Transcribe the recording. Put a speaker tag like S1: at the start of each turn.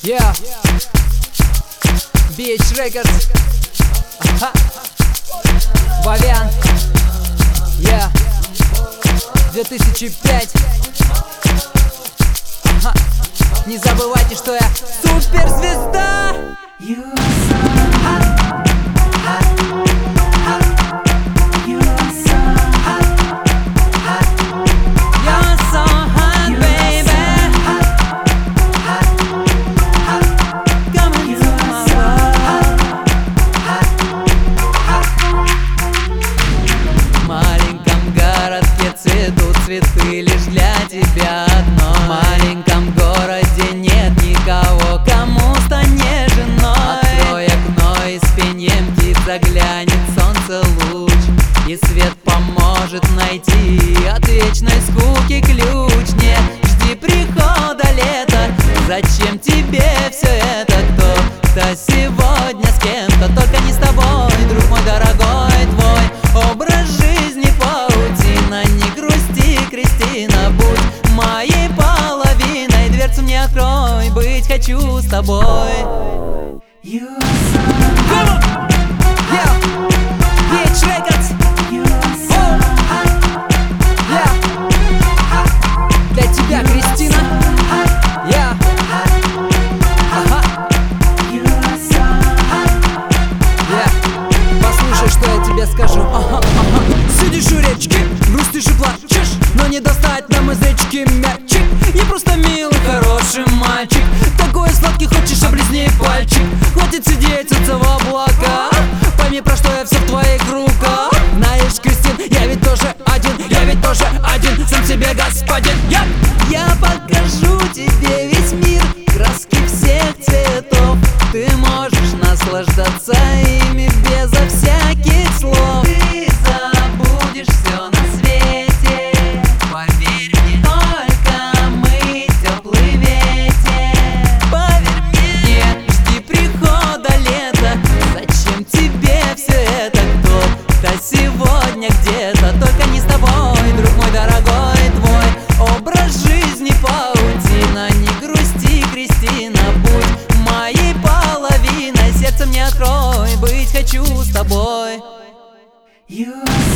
S1: Yeah, BH Records. Ага. Вовян. Yeah, 2005. Ага. Не забывайте, что я суперзвезда. You are so hot, hot, hot. You are so hot, hot. You're so hot, baby. Come into my world. В маленьком городке цветут цветы лишь для тебя одной. В маленьком городе нет никого, кому станешь женой. Открой окно, из пеньем птиц заглянет солнце луч, и свет поможет найти от вечной скуки ключ. Не жди прихода лета, зачем тебе все это? Кто-то сегодня с кем-то, только не с тобой, друг мой дорогой. Твой образ жизни паутина, не грусти, Кристина, будь моей половиной. Дверцу мне открой, быть хочу с тобой. You are so hot. Yeah, BH Records. You are so hot. Yeah, для тебя, Кристина. Yeah, ага. You are so hot. Yeah, послушай, что я тебе скажу. Ага, ага. Сидишь у речки, грустишь и плачешь, но не достать нам из речки мячик. Я просто милый, хороший мальчик, такой сладкий, хочешь, облизни пальчик. Хватит сидеть, солнце в облаках, пойми, про что я все в твоих руках. Знаешь, Кристин, я ведь тоже один, сам себе господин. Я покажу тебе весь мир, краски всех цветов. Ты можешь наслаждаться ими безо всяких слов. Ты забудешь все на свете, поверь мне, только мы теплый ветер. Поверь мне, не жди прихода лета, зачем тебе все это? Кто-то сегодня где-то, только не с тобой, друг мой дорогой. Твой образ жизни паутина, не грусти, Кристина, будь моей половиной. Сердце мне открой, быть хочу с тобой. You